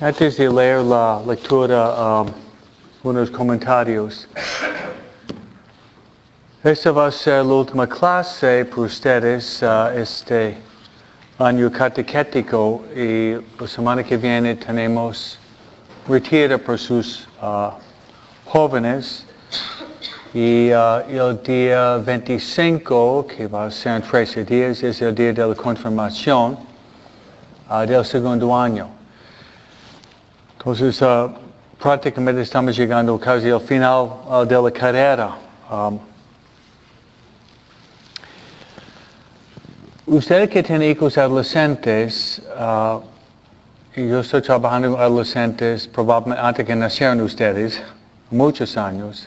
Antes de leer la lectura, unos comentarios. Esta va a ser la última clase para ustedes este año catequético y la semana que viene tenemos retiro para sus jóvenes y el día 25, que va a ser en 13 días, es el día de la confirmación del segundo año. Entonces, prácticamente estamos llegando casi al final de la carrera. Ustedes que tienen hijos adolescentes, y yo estoy trabajando con adolescentes probablemente antes que nacieron ustedes, muchos años,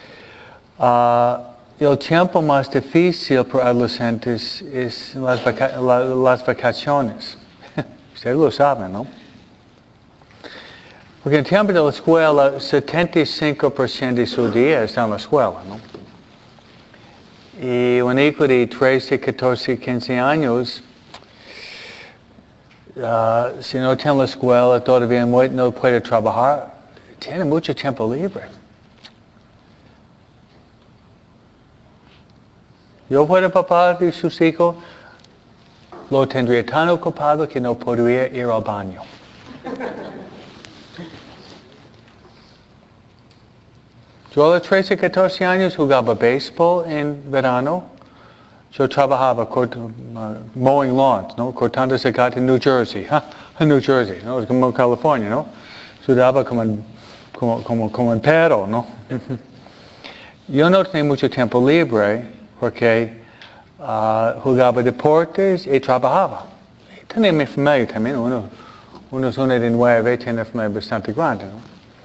el tiempo más difícil para adolescentes es las vacaciones. Ustedes lo saben, ¿no? Porque en tiempo de la escuela, 75% de su día está en la escuela, ¿no? Y un hijo de 13, 14, 15 años, si no tiene la escuela, todavía no puede trabajar, tiene mucho tiempo libre. Yo fuera papá de sus hijos, lo tendría tan ocupado que no podría ir al baño. Yo a los 13, 14 años jugaba béisbol en verano. Yo trabajaba mowing lawns, ¿no? Cortando zacate en New Jersey. En New Jersey, ¿no? Es como en California, ¿no? Sudaba como en perro, ¿no? Yo no tenía mucho tiempo libre porque jugaba deportes y trabajaba. Tenía mi familia también, uno de 9, tiene una familia bastante grande, ¿no?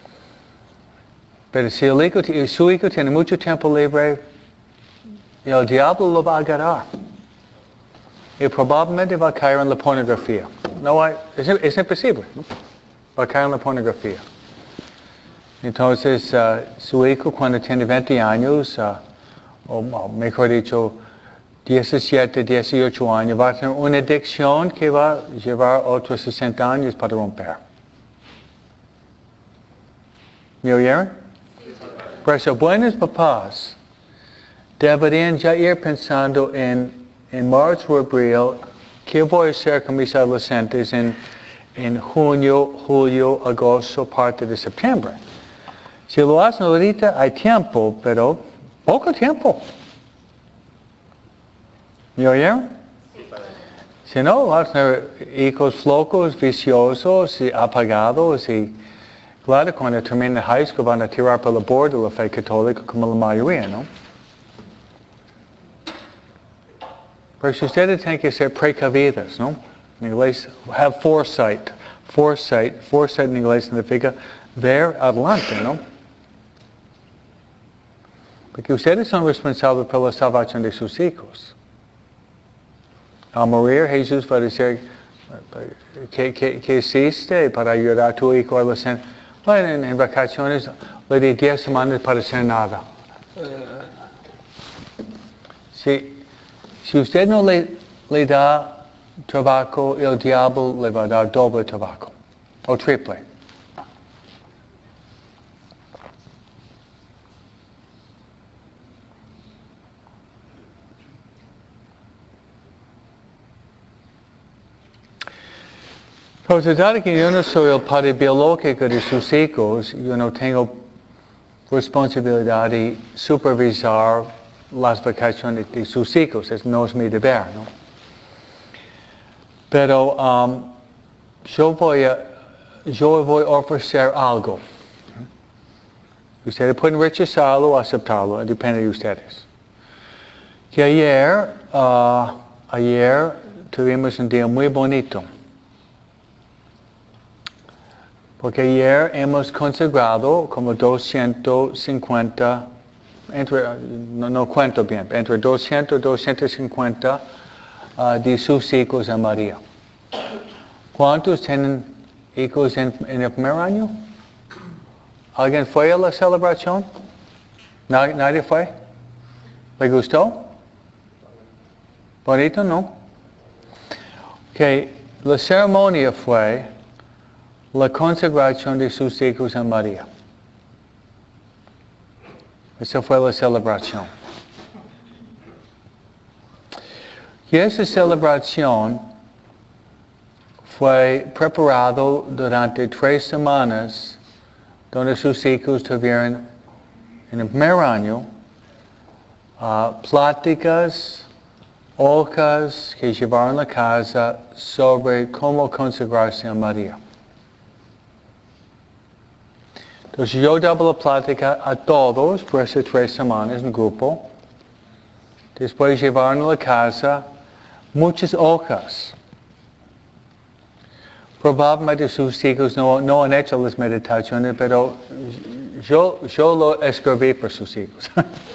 Pero si su hijo tiene mucho tiempo libre, el diablo lo va a agarrar. Y probablemente va a caer en la pornografía. Es imposible, ¿no? Va a caer en la pornografía. Entonces, su hijo cuando tiene 20 años, o mejor dicho, 17, 18 años, va a tener una adicción que va a llevar otros 60 años para romper. ¿Me oyeron? Por eso, buenos papás deberían ya ir pensando en marzo o abril, ¿qué voy a hacer con mis adolescentes en junio, julio, agosto, parte de septiembre? Si lo hacen ahorita, hay tiempo, pero poco tiempo. ¿Me oyeron? Si no, van a tener hijos flocos, viciosos y apagados y claro, cuando terminen high school van a tirar por la borda la fe católica como la mayoría, ¿no? Pero si ustedes tienen que ser precavidos, ¿no? En inglés, have foresight. Foresight en inglés significa ver adelante, ¿no? Porque ustedes son responsables por la salvación de sus hijos. Al morir, Jesús va a decir, ¿qué hiciste para ayudar a tu hijo adolescente? Bueno, en vacaciones le di 10 semanas para hacer nada. Si usted no le da trabajo, el diablo le va a dar doble trabajo, o triple. Entonces, dado que yo no soy el padre biológico de sus hijos, yo no tengo responsabilidad de supervisar las vacaciones de sus hijos. Eso no es mi deber, ¿no? Pero yo voy a ofrecer algo. Ustedes pueden rechazarlo o aceptarlo, depende de ustedes. Que ayer tuvimos un día muy bonito. Porque ayer hemos consagrado como 250, no cuento bien, entre 200 y 250 de sus hijos a María. ¿Cuántos tienen hijos en el primer año? ¿Alguien fue a la celebración? ¿Nadie fue? ¿Le gustó? ¿Bonito, no? La ceremonia fue la consagración de sus hijos a María. Esa fue la celebración. Y esa celebración fue preparado durante 3 semanas, donde sus hijos tuvieron en el primer año pláticas, hojas que llevaron a casa sobre cómo consagrarse a María. Entonces yo daba la plática a todos por esas 3 semanas en grupo. Después llevaron a la casa muchas hojas. Probablemente sus hijos no han hecho las meditaciones, pero yo lo escribí por sus hijos.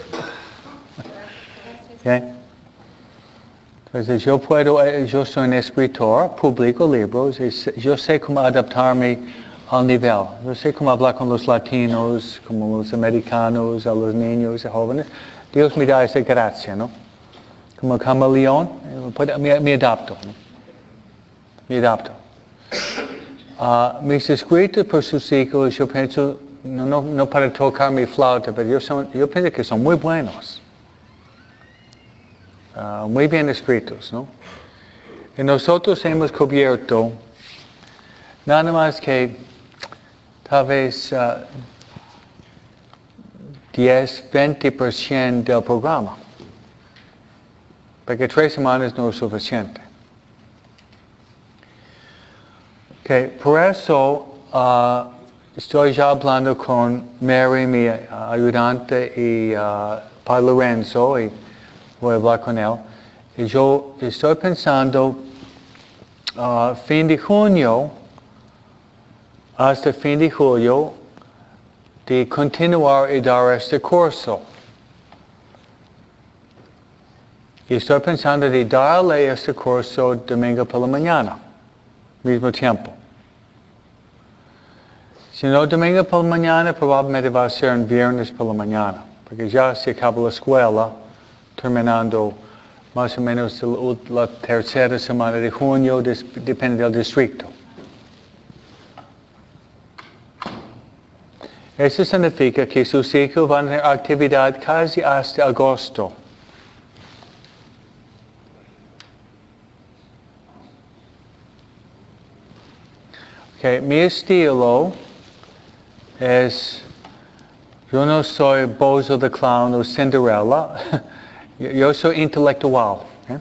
¿Okay? Entonces yo soy un escritor, publico libros, yo sé cómo adaptarme al nivel. Yo sé cómo hablar con los latinos, como los americanos, a los niños, a jóvenes. Dios me da esa gracia, ¿no? Como camaleón, me adapto, ¿no? Me adapto. Mis escritos por sus hijos, yo pienso, no para tocar mi flauta, pero yo pienso que son muy buenos. Muy bien escritos, ¿no? Y nosotros hemos cubierto nada más que tal vez 10-20% del programa. Porque 3 semanas no es suficiente. Okay, por eso estoy ya hablando con Mary, mi ayudante, y Padre Lorenzo, y voy a hablar con él. Y yo estoy pensando fin de junio hasta fin de julio de continuar y dar este curso. Y estoy pensando de darle este curso domingo por la mañana, mismo tiempo. Si no domingo por la mañana, probablemente va a ser un viernes por la mañana, porque ya se acaba la escuela, terminando más o menos la tercera semana de junio, depende del distrito. Eso significa que sus hijos van a tener actividad casi hasta agosto. Okay, mi estilo es, yo no soy Bozo the Clown o Cinderella, yo soy intelectual, ¿eh?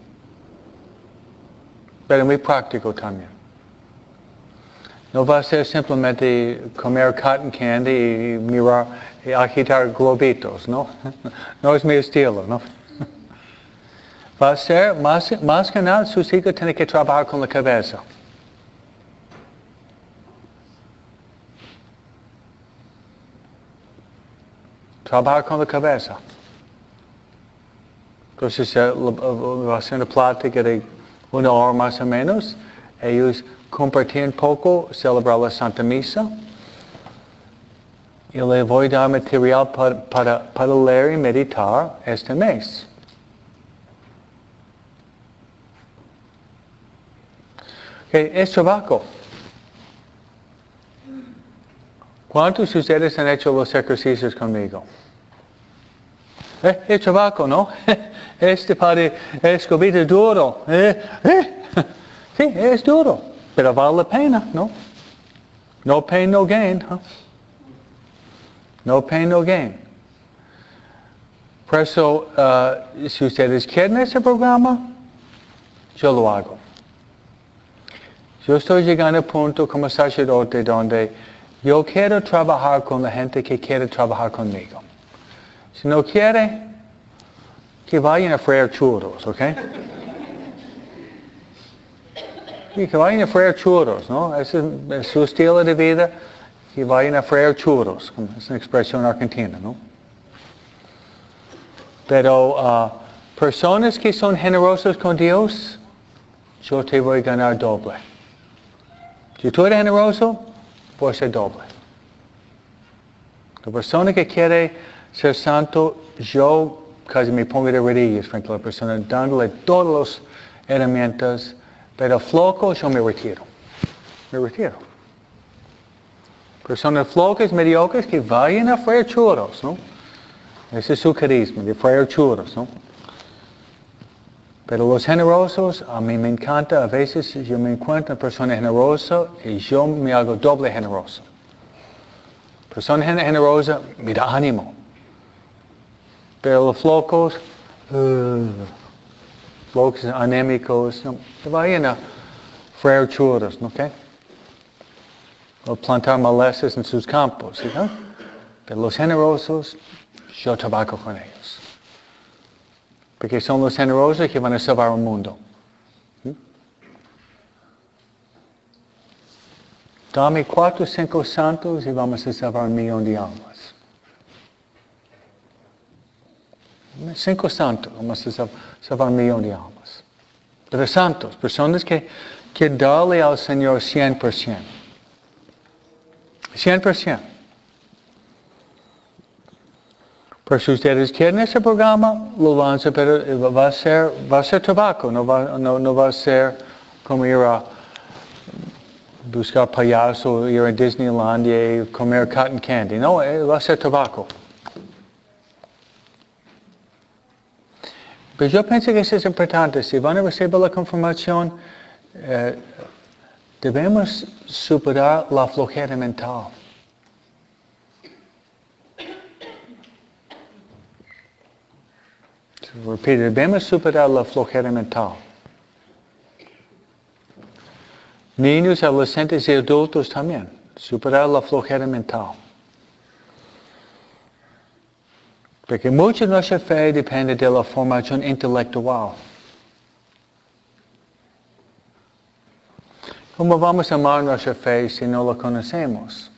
Pero muy práctico también. No va a ser simplemente comer cotton candy y mirar y agitar globitos, ¿no? No es mi estilo, ¿no? Va a ser, más que nada, sus hijos tienen que trabajar con la cabeza. Trabajar con la cabeza. Entonces, va a ser una plática de 1 hora más o menos. Ellos compartir un poco, celebrar la Santa Misa. Y le voy a dar material para leer y meditar este mes. Okay, es trabajo. ¿Cuántos de ustedes han hecho los ejercicios conmigo? Es trabajo, ¿no? Este padre escobito duro. Sí, es duro, pero vale la pena, ¿no? No pain, no gain. Huh? No pain, no gain. Por eso, si ustedes quieren ese programa, yo lo hago. Yo estoy llegando a un punto como sacerdote donde yo quiero trabajar con la gente que quiere trabajar conmigo. Si no quiere, que vayan a freír churros, ¿ok? Y que vayan a freír churros, ¿no? Ese es su estilo de vida, que vayan a freír churros. Es una expresión argentina, ¿no? Pero personas que son generosas con Dios, yo te voy a ganar doble. Si tú eres generoso, voy a ser doble. La persona que quiere ser santo, yo casi me pongo de rodillas frente a la persona, dándole todas las herramientas, pero floco yo me retiro. Me retiro. Personas flocas, mediocres, que vayan a freír churros, ¿no? Ese es su carisma, de freír churros, ¿no? Pero los generosos, a mí me encanta, a veces yo me encuentro una persona generosa y yo me hago doble generoso. Persona generosa me da ánimo. Pero los flocos anémicos, no, que vayan a freír churros, ¿no? ¿Okay? O plantar malezas en sus campos, ¿no? Pero los generosos, yo trabajo con ellos. Porque son los generosos que van a salvar el mundo. Dame 4 o 5 santos y vamos a salvar 1 millón de almas. 5 santos, vamos a salvar 1 millón de almas. Pero santos, personas que darle al Señor 100%. 100%. Pero si ustedes quieren ese programa, lo lanzan, pero va a ser trabajo, no va a ser como ir a buscar payaso, ir a Disneylandia y comer cotton candy. No, va a ser trabajo. Pero yo pienso que eso es importante. Si van a recibir la confirmación, debemos superar la flojera mental. Repito, debemos superar la flojera mental. Niños, adolescentes y adultos también. Superar la flojera mental. Porque mucha de nuestra fe depende de la formación intelectual. ¿Cómo vamos a amar nuestra fe si no la conocemos?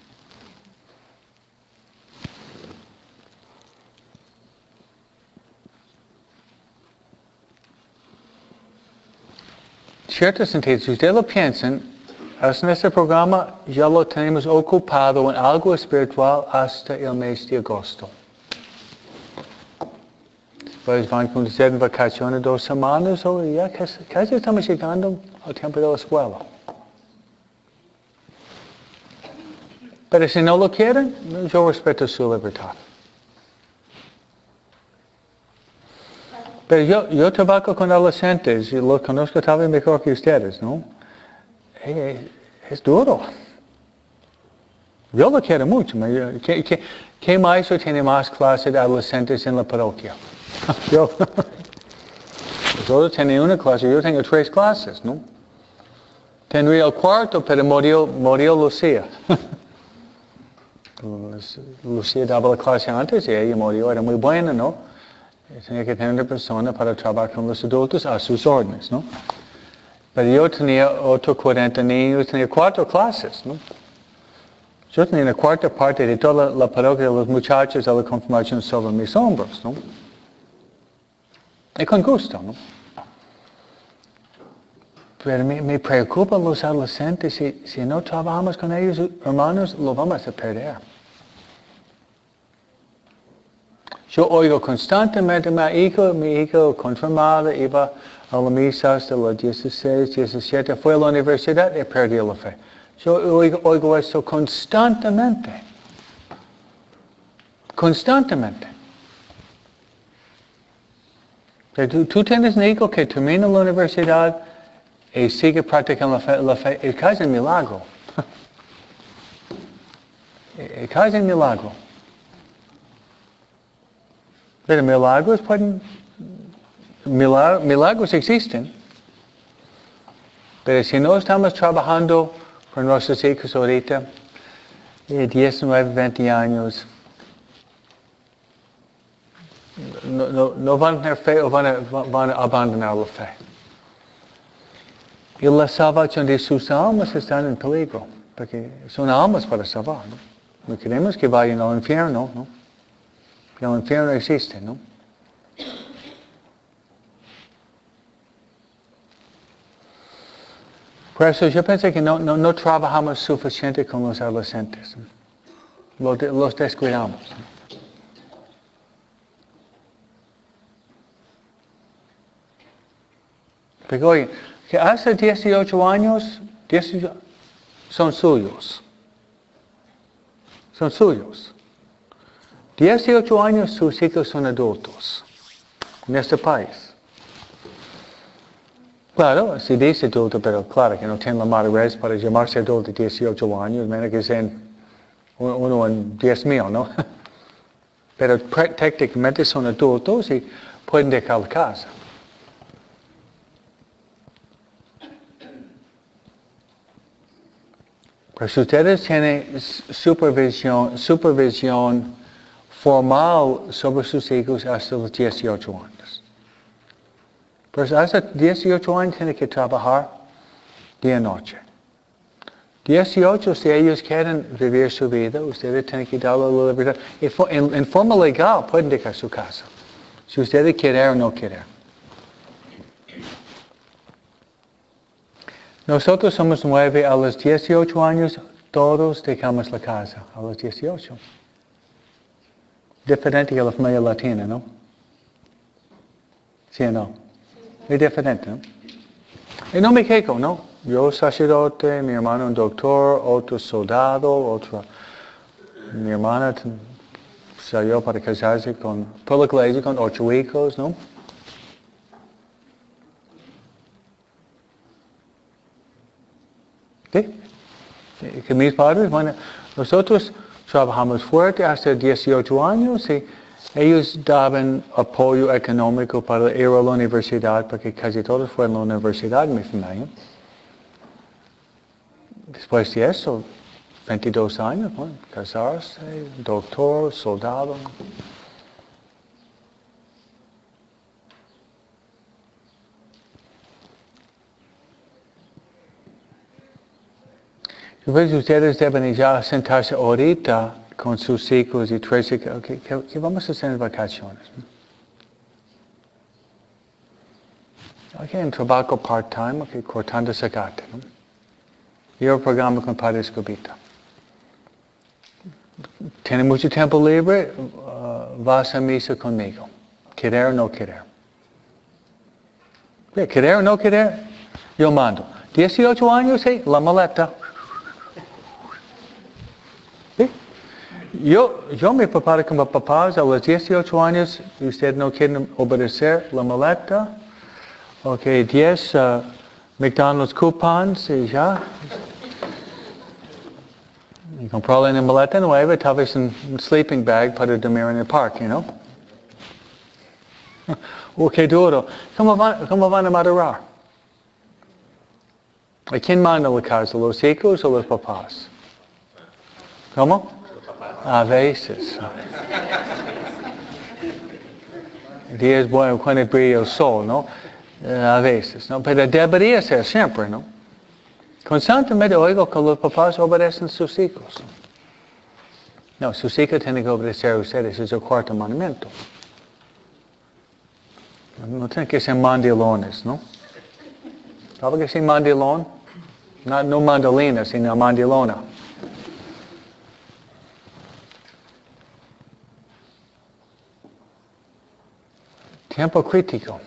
En cierto sentido, si ustedes lo piensan, hasta nuestro programa ya lo tenemos ocupado en algo espiritual hasta el mes de agosto. Después van a hacer vacaciones 2 semanas o ya casi estamos llegando al tiempo de la escuela. Pero si no lo quieren, yo respeto su libertad. Pero yo trabajo con adolescentes y los conozco tal vez mejor que ustedes, ¿no? Es duro. Yo lo quiero mucho. ¿Qué maestro tiene más clases de adolescentes en la parroquia? Yo. Nosotros tenemos una clase, yo tengo 3 clases, ¿no? Tendría el 4, pero murió Lucía. Lucía daba la clase antes y ella murió, era muy buena, ¿no? Tenía que tener una persona para trabajar con los adultos a sus órdenes, ¿no? Pero yo tenía otros 40 niños, tenía 4 clases, ¿no? Yo tenía una cuarta parte de toda la parroquia de los muchachos de la confirmación sobre mis hombros, ¿no? Y con gusto, ¿no? Pero me preocupan los adolescentes, si no trabajamos con ellos, hermanos, lo vamos a perder. Yo oigo constantemente, mi hijo confirmado, iba a la misa hasta los 16, 17, fue a la universidad y perdió la fe. Yo oigo esto constantemente. Constantemente. Tú tienes un hijo que termina la universidad y sigue practicando la fe. Es casi un milagro. Es casi un milagro. Pero milagros existen. Pero si no estamos trabajando con nuestros hijos ahorita, 19, 20 años, no van a tener fe o van a abandonar la fe. Y la salvación de sus almas está en peligro, porque son almas para salvar, ¿no? No queremos que vayan al infierno, ¿no? El infierno existe, ¿no? Por eso yo pensé que no trabajamos suficiente con los adolescentes. Los descuidamos. Porque oye, que hace 18 años, son suyos. son suyos. 18 años sus hijos son adultos en este país. Claro, si dice adulto, pero claro que no tiene la madurez para llamarse adulto de 18 años, menos que sean uno en 10,000, ¿no? Pero técnicamente son adultos y pueden dejar la casa. Pero si ustedes tienen supervisión formal sobre sus hijos hasta los 18 años. Pues hasta 18 años tienen que trabajar día y noche. 18, si ellos quieren vivir su vida, ustedes tienen que darle la libertad. En forma legal pueden dejar su casa. Si ustedes quieren o no quieren. Nosotros somos 9, a los 18 años todos dejamos la casa, a los 18. Diferente que la familia latina, ¿no? ¿Sí o no? Es diferente, ¿no? Y no me quejo, ¿no? Yo sacerdote, mi hermano un doctor, otro soldado, mi hermana salió para casarse por la iglesia con 8 hijos, ¿no? ¿Sí? Que mis padres, bueno, nosotros trabajamos fuerte hasta 18 años y ellos daban apoyo económico para ir a la universidad, porque casi todos fueron a la universidad en mi familia. Después de eso, 22 años, bueno, casarse, doctor, soldado. Entonces ustedes deben ya sentarse ahorita con sus hijos y 3 hijos. Okay, ¿qué vamos a hacer en vacaciones? Okay, un trabajo part-time, okay, cortando zacate, ¿no? Yo programa con Padre Escobita. ¿Tiene mucho tiempo libre? Vas a misa conmigo. ¿Querer o no querer? ¿Querer o no querer? Yo mando. 18 años, sí, la maleta. ¿Sí? Yo me preparo como papás a los 18 años y ustedes no quieren obedecer la maleta. Ok, 10 McDonald's coupons y ya. Y comprarle una maleta nueva, tal vez un sleeping bag para dormir en el parque, ¿no? Qué duro. ¿Cómo van a madurar? ¿A quién manda la casa? ¿Los hijos o los papás? ¿Cómo? A veces. Días buenos cuando brilla el sol, ¿no? A veces, ¿no? Pero debería ser siempre, ¿no? Constantemente oigo que los papás obedecen a sus hijos. No, sus hijos tienen que obedecer a ustedes, es el 4º mandamiento. No tienen que ser mandilones, ¿no? ¿Sabe que es mandilón? No mandolina, sino mandilona. Tiempo crítico.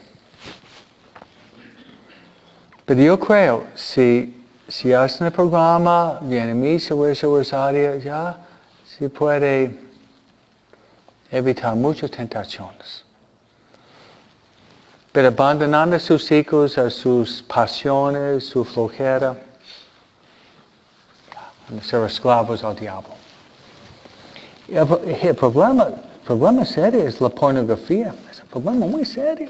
Pero yo creo, si hacen el programa, viene a misa, rosario, ya se puede evitar muchas tentaciones. Pero abandonando a sus hijos, a sus pasiones, su flojera, van a ser esclavos al diablo. El problema serio es la pornografía. Es un problema muy serio.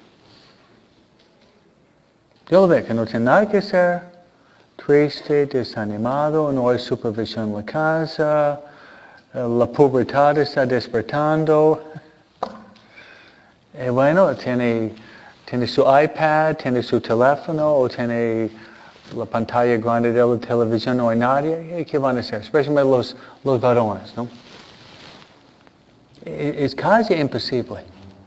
Yo veo que no tiene nada que ser triste, desanimado, no hay supervisión en la casa, la pubertad está despertando. Bueno, tiene su iPad, tiene su teléfono, o tiene la pantalla grande de la televisión, no hay nadie. ¿Qué van a hacer? Especialmente los varones, ¿no? Es casi imposible.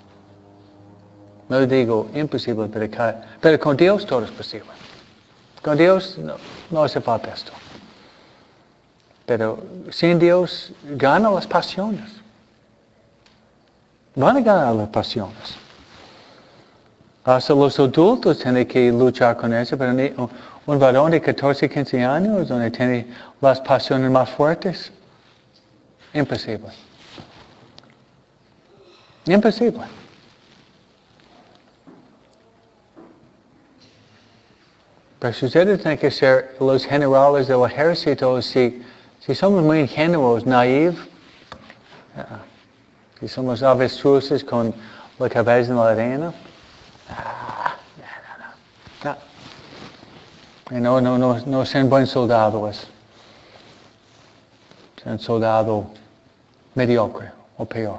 No digo imposible, pero con Dios todo es posible. Con Dios no hace falta esto. Pero sin Dios gana las pasiones. Van a ganar las pasiones. Hasta los adultos tienen que luchar con eso, pero un varón de 14, 15 años donde tiene las pasiones más fuertes. Imposible. Imposible. Pero si ustedes tienen que ser los generales del ejército, si somos muy ingenuos, naive, si somos avestruces con la cabeza en la arena, no sean buen soldados, sean soldado mediocre o peor.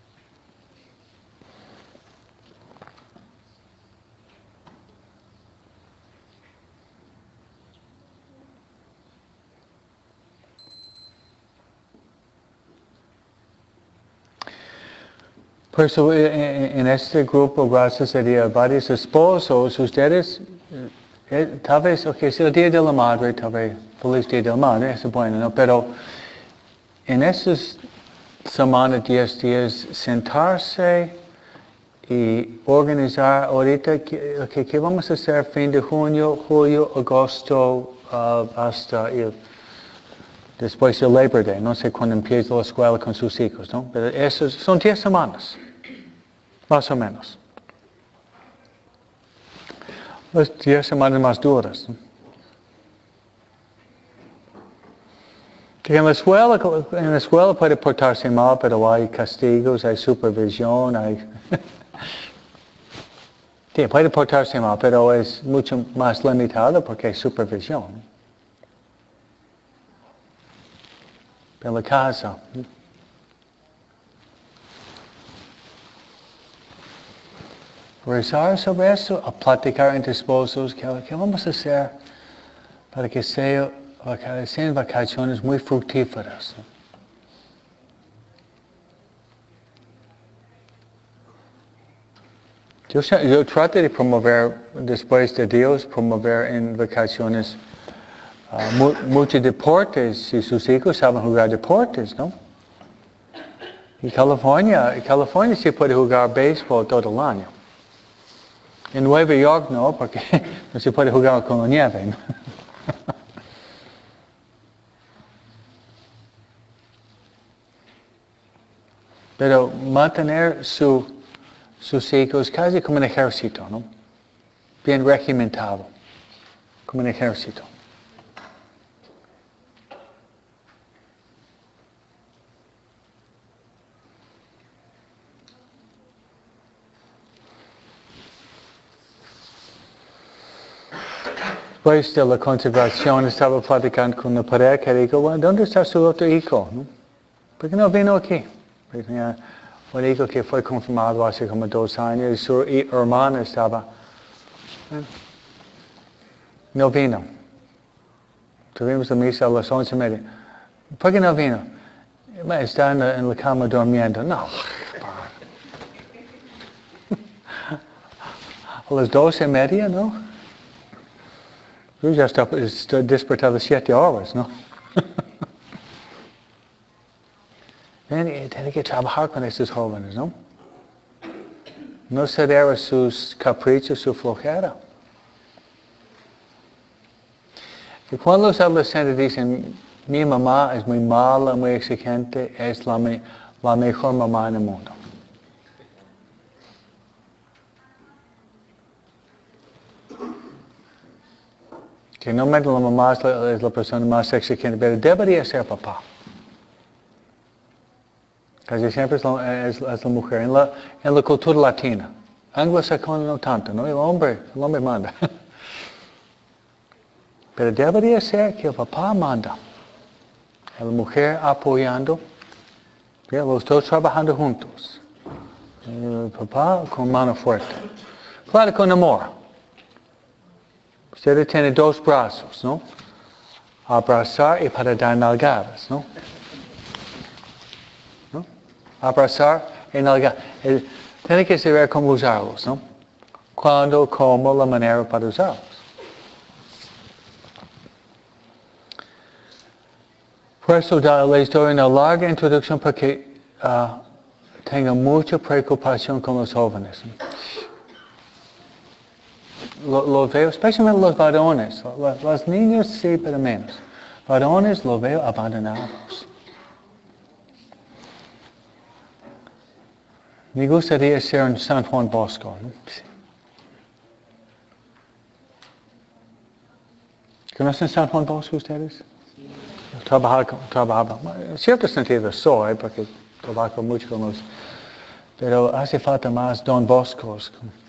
Por eso en este grupo, gracias a Dios, varios esposos, ustedes, tal vez, es el Día de la Madre, tal vez, feliz Día de la Madre, eso es bueno, ¿no? Pero en esas semanas, 10 días, sentarse y organizar ahorita, ¿qué vamos a hacer fin de junio, julio, agosto, hasta después del Labor Day? No sé cuándo empieza la escuela con sus hijos, ¿no? Pero esos son 10 semanas. Más o menos. Las 10 semanas más duras. Que en la escuela puede portarse mal, pero hay castigos, hay supervisión, sí, puede portarse mal, pero es mucho más limitado porque hay supervisión. En la casa. Rezar sobre eso, a platicar entre esposos, ¿qué vamos a hacer para que sean vacaciones muy fructíferas? Yo trato de promover, después de Dios, promover en vacaciones muchos deportes, si sus hijos saben jugar deportes, ¿no? En California sí puede jugar béisbol todo el año. En Nueva York no, porque no se puede jugar con la nieve, ¿no? Pero mantener sus hijos casi como un ejército, ¿no? Bien regimentado, como un ejército. Después de la conservación estaba platicando con una pareja y digo, bueno, ¿dónde está su otro hijo? ¿No? ¿Por qué no vino aquí? Porque tenía un hijo que fue confirmado hace como 2 años y su hermana estaba. No vino. Tuvimos la misa a las 11:30. ¿Por qué no vino? Está en la cama durmiendo. No. A las 12:30, ¿no? Yo ya estoy despertado 7 horas, ¿no? Tiene que trabajar con estos jóvenes, ¿no? No ceder a sus caprichos, su flojera. Y cuando los adolescentes dicen, mi mamá es muy mala, muy exigente, es la mejor mamá en el mundo. Que normalmente la mamá es la persona más exigente, pero debería ser papá. Casi siempre es la mujer. En la cultura latina. Anglosajona no tanto, ¿no? El hombre manda. Pero debería ser que el papá manda. La mujer apoyando. Los dos trabajando juntos. El papá con mano fuerte. Claro, con amor. Ustedes tienen 2 brazos, ¿no? Abrazar y para dar nalgadas, ¿no? Abrazar y nalgar. Tiene que saber cómo usarlos, ¿no? Cuándo, cómo, la manera para usarlos. Por eso les doy una larga introducción porque tengo mucha preocupación con los jóvenes. Lo veo, especialmente los varones. Los niños sí, pero menos. Varones lo veo abandonados. Me gustaría ser en San Juan Bosco, ¿no? ¿Conocen San Juan Bosco ustedes? Trabajaba, en cierto sentido soy, porque trabajo mucho con los, pero hace falta más Don Boscos.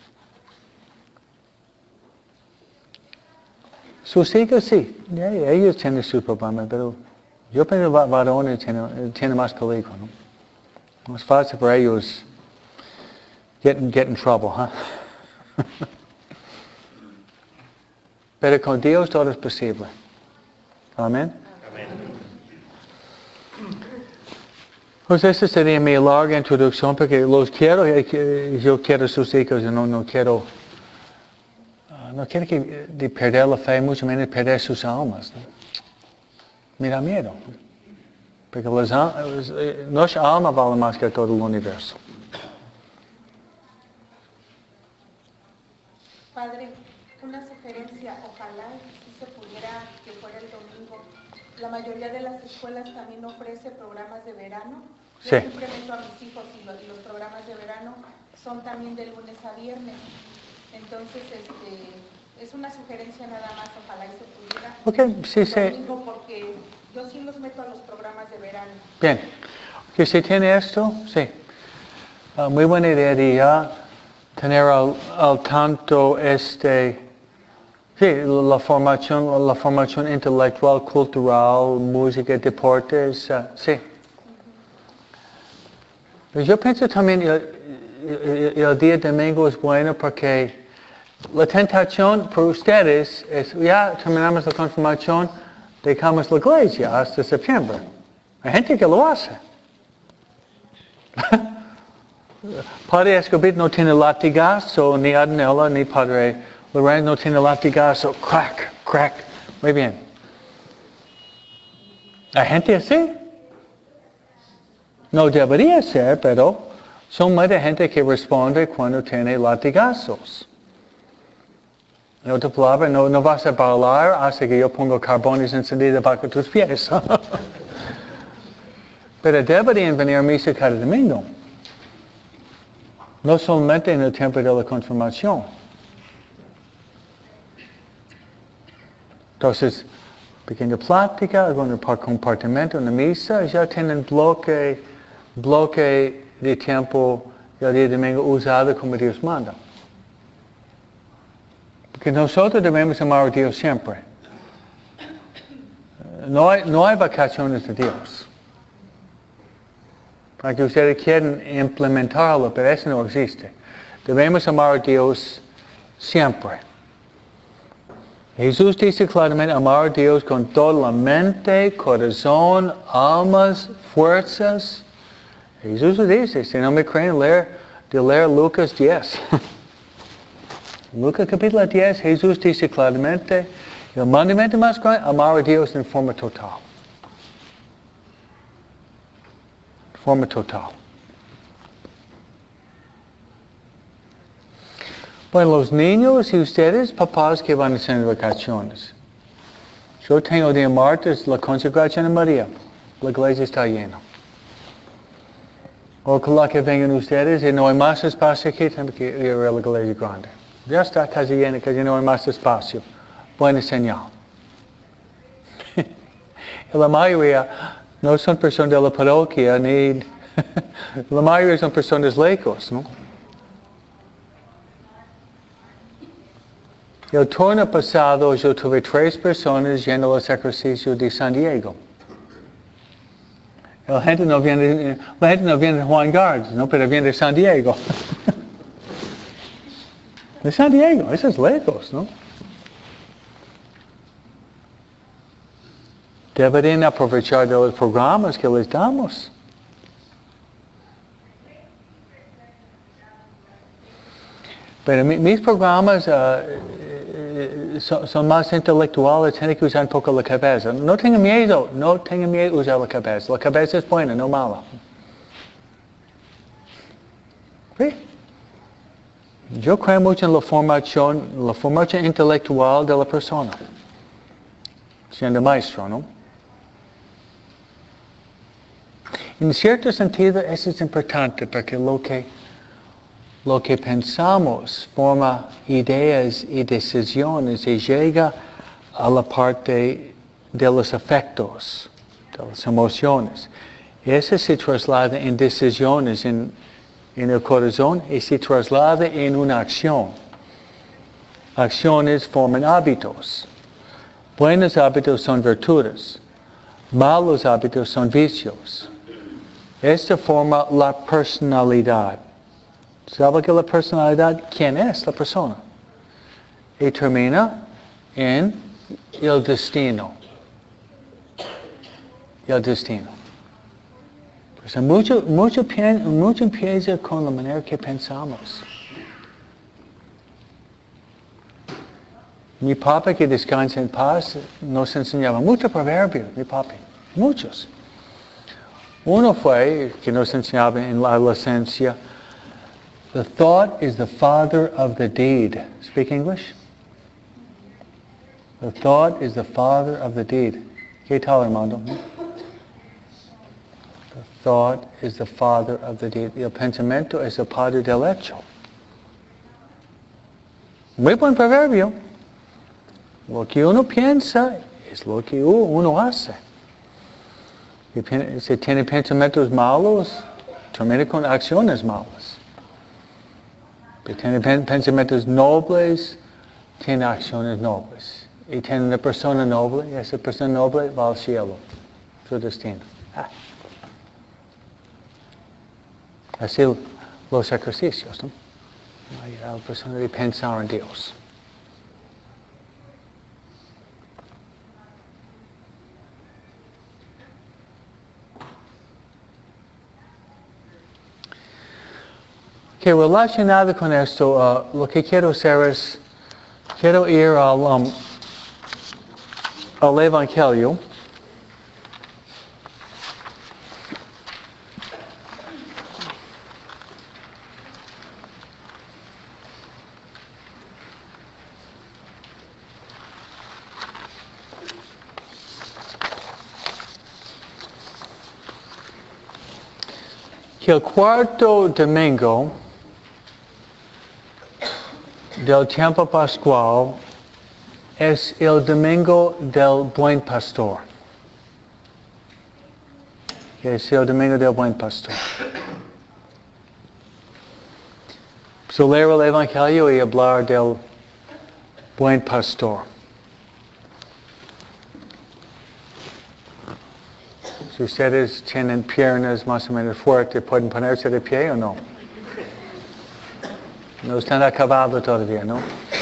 Sus hijos sí, ellos tienen sus problemas, pero yo pienso que varones tienen más peligro, ¿no? Más fácil para ellos get in trouble, huh? Pero con Dios todo es posible. Amén. Pues esa sería mi larga introducción porque los quiero, yo quiero sus hijos, yo no quiero de perder la fe, mucho menos perder sus almas, ¿no? Me da miedo. Porque nuestra alma vale más que todo el universo. Padre, una sugerencia, ojalá si se pudiera que fuera el domingo. La mayoría de las escuelas también ofrece programas de verano. Yo Sí. siempre meto a mis hijos y los programas de verano son también de lunes a viernes. Entonces, es una sugerencia nada más, ojalá y se pudiera. Ok, sí, sí. Domingo, porque yo sí los meto a los programas de verano. Bien. Que si tiene esto, sí. Muy buena idea de ya tener al tanto sí, la formación intelectual, cultural, música, deportes, sí. Pero yo pienso también el día domingo es bueno porque la tentación por ustedes es, ya terminamos la confirmación, dejamos la iglesia hasta septiembre. Hay gente que lo hace. Padre Escobar no tiene latigazo, ni Adnella, ni Padre Lorenzo no tiene latigazo, crack, crack. Muy bien. Hay gente así. No debería ser, pero son mucha gente que responde cuando tiene latigazos. En otra palabra, no vas a bailar hasta que yo pongo carbones encendidos bajo tus pies. Pero deberían venir a misa cada domingo. No solamente en el tiempo de la confirmación. Entonces, pequeña plática, algún compartimento en la misa, ya tienen bloque de tiempo el día domingo usado como Dios manda. Porque nosotros debemos amar a Dios siempre. No hay vacaciones de Dios. Para que ustedes quieran implementarlo, pero eso no existe. Debemos amar a Dios siempre. Jesús dice claramente amar a Dios con toda la mente, corazón, almas, fuerzas. Jesús lo dice, si no me creen, leer Lucas 10. Lucas capítulo 10, Jesús dice claramente, el mandamiento más grande, amar a Dios en forma total. Forma total. Bueno, los niños y ustedes, papás que van a hacer vacaciones. Yo tengo día martes la consagración de María. La iglesia está llena. Ojalá que vengan ustedes y no hay más espacio aquí, tengo que ir a la iglesia grande. Ya está casi llena, casi no hay más espacio. Buena señal. La mayoría no son personas de la parroquia, ni la mayoría son personas laicos, ¿no? El turno pasado yo tuve 3 personas yendo al sacrificio de San Diego. La gente no viene de Juan Gardens, ¿no? Pero viene de San Diego. De San Diego, eso es lejos, ¿no? Deberían aprovechar de los programas que les damos. Pero mis programas son más intelectuales, tienen que usar un poco la cabeza. No tengan miedo de usar la cabeza. La cabeza es buena, no mala. ¿Sí? Yo creo mucho en la formación intelectual de la persona. Siendo maestro, ¿no? En cierto sentido, eso es importante, porque lo que lo que pensamos forma ideas y decisiones y llega a la parte de los afectos, de las emociones. Eso se traslada en decisiones en el corazón y se traslada en una acción. Acciones forman hábitos. Buenos hábitos son virtudes. Malos hábitos son vicios. Esto forma la personalidad. ¿Sabe que la personalidad? ¿Quién es la persona? Y termina en el destino. El destino. Pues mucho empieza con la manera que pensamos. Mi papá, que descansa en paz, nos enseñaba muchos proverbios, mi papá, muchos. Uno fue, que nos enseñaba en la adolescencia, the thought is the father of the deed. Speak English? The thought is the father of the deed. ¿Qué tal, Armando? The thought is the father of the deed. El pensamiento es el padre del hecho. Muy buen proverbio. Lo que uno piensa es lo que uno hace. Si tiene pensamientos malos, termina con acciones malas. Si tiene pensamientos nobles, tiene acciones nobles. Y tiene una persona noble, y esa persona noble va al cielo, su destino. Así los ejercicios, ¿no? La persona de pensar en Dios. Que relacionado con esto, lo que quiero hacer es, quiero ir al Evangelio. Que el cuarto domingo del tiempo pascual es el domingo del buen pastor. Que es el domingo del buen pastor. So, leer el Evangelio y hablar del buen pastor. Si ustedes tienen piernas más o menos fuertes, ¿pueden ponerse de pie o no? No están acabados todavía, ¿no?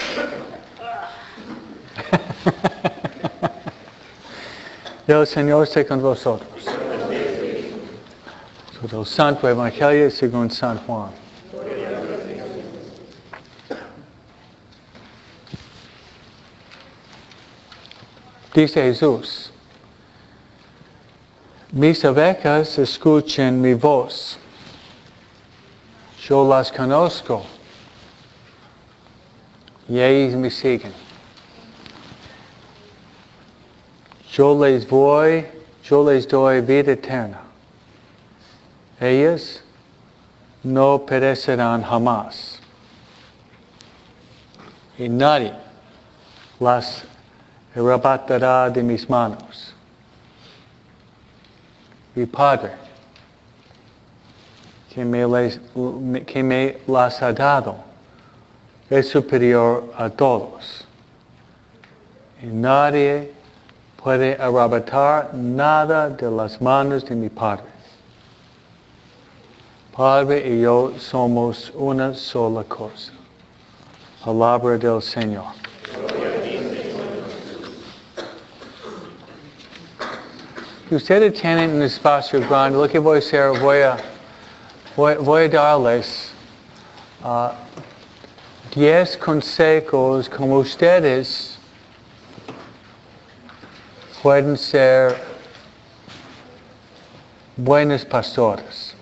El Señor esté con vosotros. El Santo Evangelio según San Juan. Dice Jesús, mis ovejas escuchan mi voz. Yo las conozco y ellas me siguen. Yo les doy vida eterna. Ellas no perecerán jamás. Y nadie las arrebatará de mis manos. Mi Padre, que me las ha dado, es superior a todos. Y nadie puede arrebatar nada de las manos de mi Padre. Padre y yo somos una sola cosa. Palabra del Señor. Si ustedes tienen un espacio grande, lo que voy a hacer, voy a darles 10 consejos como ustedes pueden ser buenos pastores.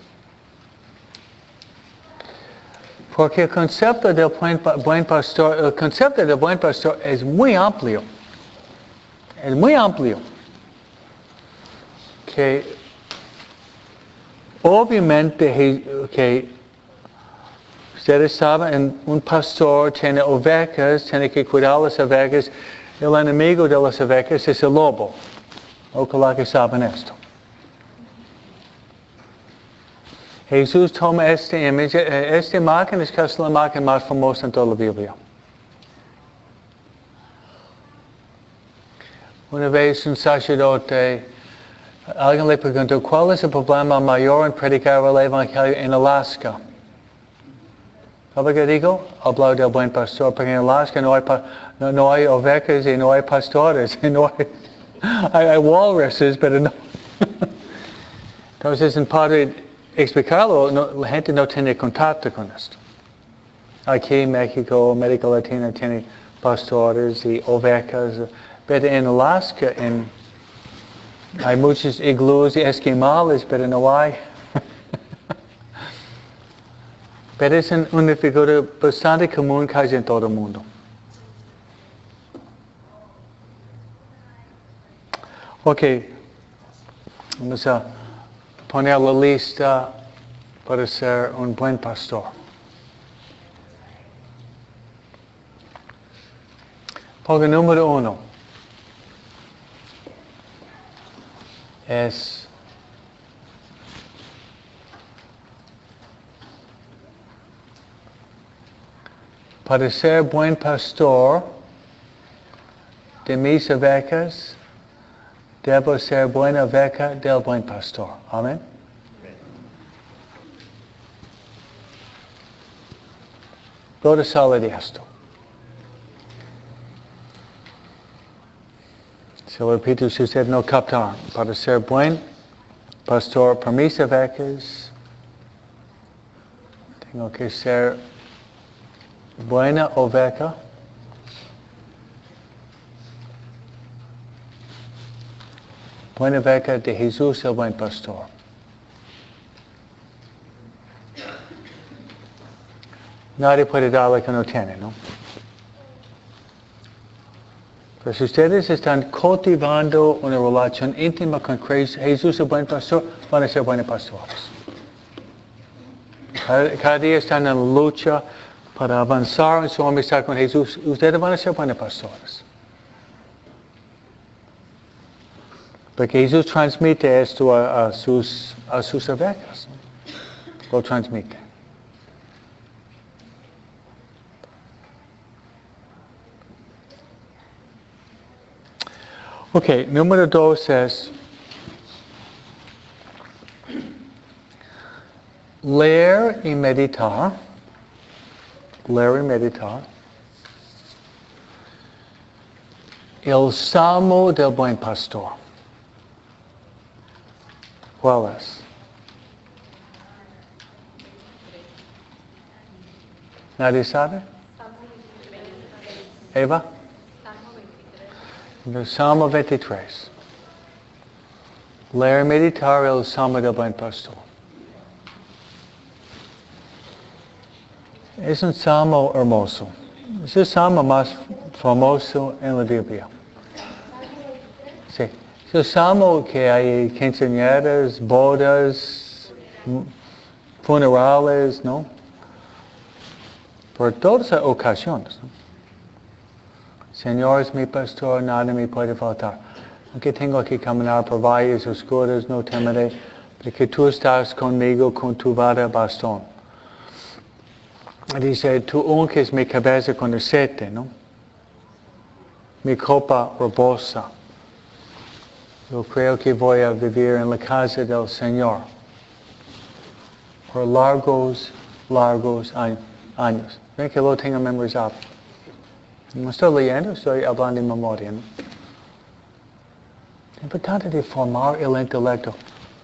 Porque el concepto del buen pastor es muy amplio. Es muy amplio. Que obviamente que Ustedes saben, un pastor tiene ovejas, tiene que cuidar las ovejas. El enemigo de las ovejas es el lobo. Ojalá que saben esto. Jesús toma esta imagen es casi la imagen más famosa en toda la Biblia. Una vez un sacerdote, alguien le preguntó, ¿cuál es el problema mayor en predicar el Evangelio en Alaska? ¿Sabe qué digo? Hablar del buen pastor, porque en Alaska no hay ovejas y no hay pastores, y no hay walruses, pero no. Entonces, en parte de explicarlo, la gente no tiene contacto con esto. Aquí en México, América Latina, tiene pastores y ovejas, pero en Alaska hay muchos iglús y esquimales, pero no hay. Pero es una figura bastante común casi en todo el mundo. Ok, vamos a poner la lista para ser un buen pastor. Ponga número 1. Es para ser buen pastor de mis ovejas, debo ser buena oveja del buen pastor. Amén. Todo sale de esto. Se lo repito si usted no capta. Para ser buen pastor para mis ovejas, tengo que ser buena oveja de Jesús el buen pastor. Nadie puede dar lo que no tiene, ¿no? Pero si ustedes están cultivando una relación íntima con Jesús el buen pastor, van a ser buenos pastores. Cada día están en la lucha para avanzar en su amistad con Jesús. Ustedes van a ser buenos pastores. Porque Jesús transmite esto a sus ovejas. Lo transmite. Ok, número 2 es leer y meditar. Leer y meditar. El Salmo del Buen Pastor. ¿Cuál es? ¿Nadie sabe? Eva? El Salmo 23. Leer y meditar el Salmo del Buen Pastor. Es un salmo hermoso. Es el salmo más famoso en la Biblia. Sí. Es el salmo que hay quinceañeras, bodas, funerales, ¿no? Por todas las ocasiones, ¿no? Señor es mi pastor, nada me puede faltar. Aunque tengo que caminar por valles oscuros, no temeré, porque tú estás conmigo con tu vara bastón. Dice, tú unges mi cabeza con aceite, ¿no? Mi copa rebosa. Yo creo que voy a vivir en la casa del Señor por largos años. Ven que lo tengo memorizado. No estoy leyendo, estoy hablando en memoria, ¿no? Es importante de formar el intelecto.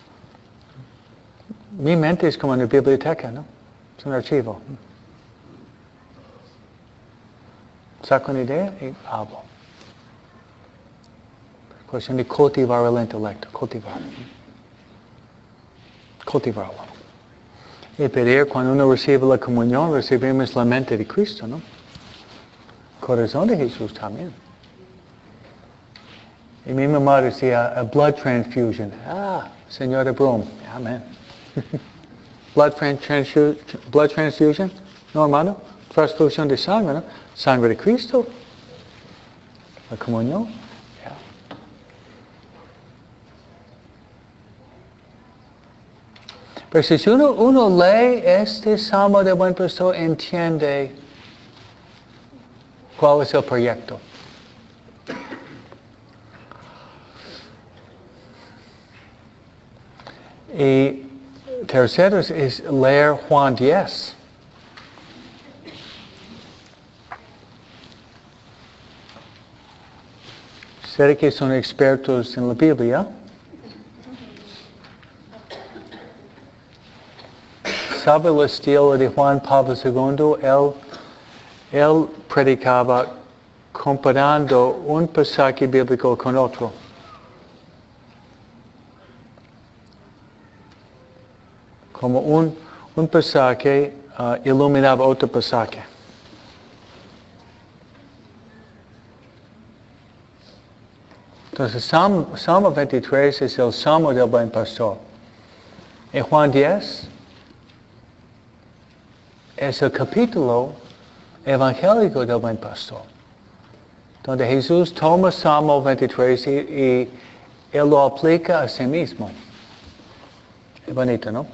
Mi mente es como una biblioteca, ¿no? Es un archivo. Saco una idea y hablo. Cuestión de cultivar el intelecto, cultivarlo. Y pedir cuando uno recibe la comunión, recibimos la mente de Cristo, ¿no? Corazón de Jesús también. Y mi mamá decía, a blood transfusion. Señora Broom, amén. Blood transfusion? No, hermano, transfusión de sangre, ¿no? Sangre de Cristo. La comunión. Yeah. Pero si uno lee este Salmo de Buen Pastor, entiende cuál es el proyecto. Y tercero es leer Juan 10. Sé que son expertos en la Biblia. ¿Sabe el estilo de Juan Pablo II? Él predicaba comparando un pasaje bíblico con otro. Como un pasaje iluminaba otro pasaje. Entonces, Salmo 23 es el Salmo del Buen Pastor. En Juan 10 es el capítulo evangélico del Buen Pastor, donde Jesús toma Salmo 23 y Él lo aplica a sí mismo. Es bonito, ¿no?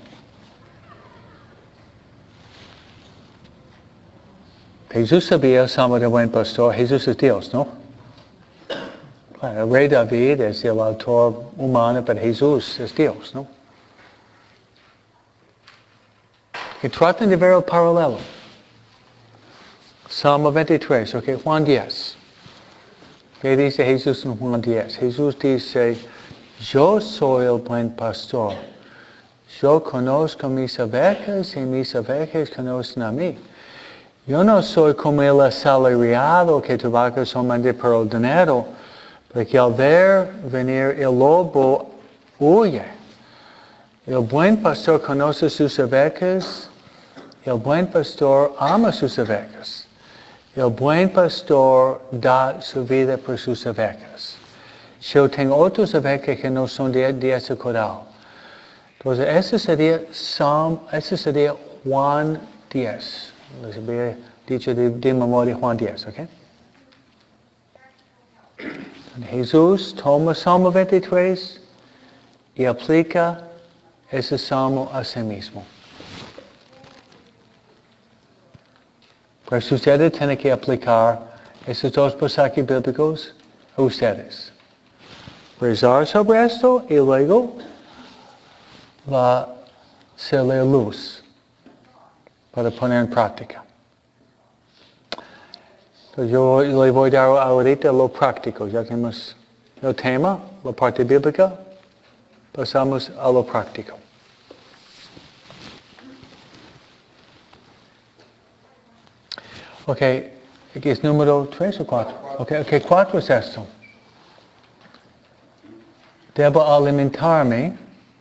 Jesús sabía el Salmo del Buen Pastor, Jesús es Dios, ¿no? El rey David es el autor humano, pero Jesús es Dios, ¿no? Y traten de ver el paralelo. Salmo 23, ok, Juan 10. ¿Qué dice Jesús en Juan 10? Jesús dice, yo soy el buen pastor. Yo conozco mis ovejas y mis ovejas conocen a mí. Yo no soy como el asalariado que trabaja solamente por el dinero, porque al ver venir el lobo, huye. El buen pastor conoce sus ovejas. El buen pastor ama sus ovejas. El buen pastor da su vida por sus ovejas. Yo tengo otras ovejas que no son de ese corral. Entonces, ese sería Juan 10. Les había dicho de memoria Juan 10, ¿ok? Jesús toma Salmo 23 y aplica ese salmo a sí mismo. Pues ustedes tienen que aplicar esos dos pasajes bíblicos a ustedes. Rezar sobre esto y luego va a serle luz para poner en práctica. Entonces yo le voy a dar ahorita lo práctico. Ya tenemos el tema, la parte bíblica, pasamos a lo práctico. Ok, aquí es número 3 o 4. Ok, 4 es esto. Debo alimentarme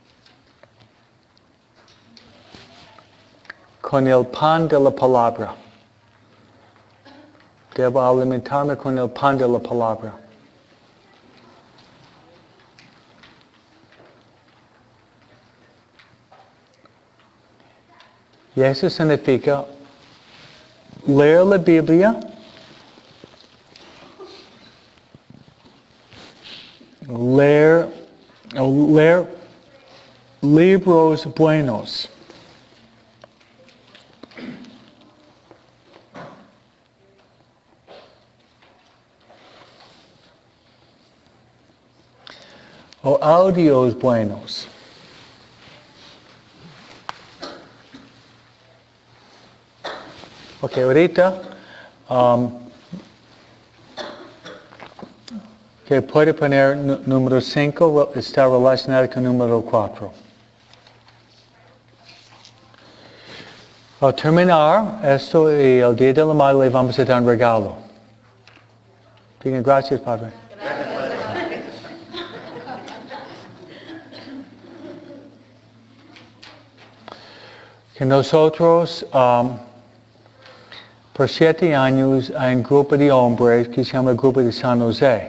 con el pan de la palabra. Debo alimentarme con el pan de la palabra. Y eso significa leer la Biblia, leer libros buenos. O audios buenos. Ok, ahorita que puede poner número 5 está relacionado con número 4. Al terminar esto y el día de la madre le vamos a dar un regalo. Digan gracias, Padre. Que nosotros por 7 años hay un grupo de hombres que se llama el Grupo de San José.